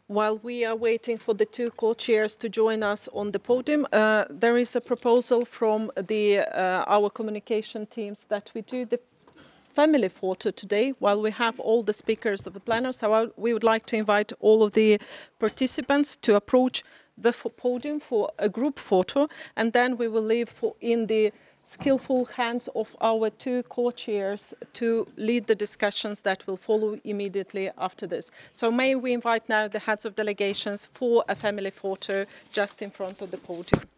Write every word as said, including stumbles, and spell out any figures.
while we are waiting for the two co-chairs to join us on the podium, uh, there is a proposal from the, uh, our communication teams that we do the family photo today while we have all the speakers of the plenary. So I, we would like to invite all of the participants to approach the podium for a group photo, and then we will leave for in the skillful hands of our two co-chairs to lead the discussions that will follow immediately after this. So may we invite now the heads of delegations for a family photo just in front of the podium.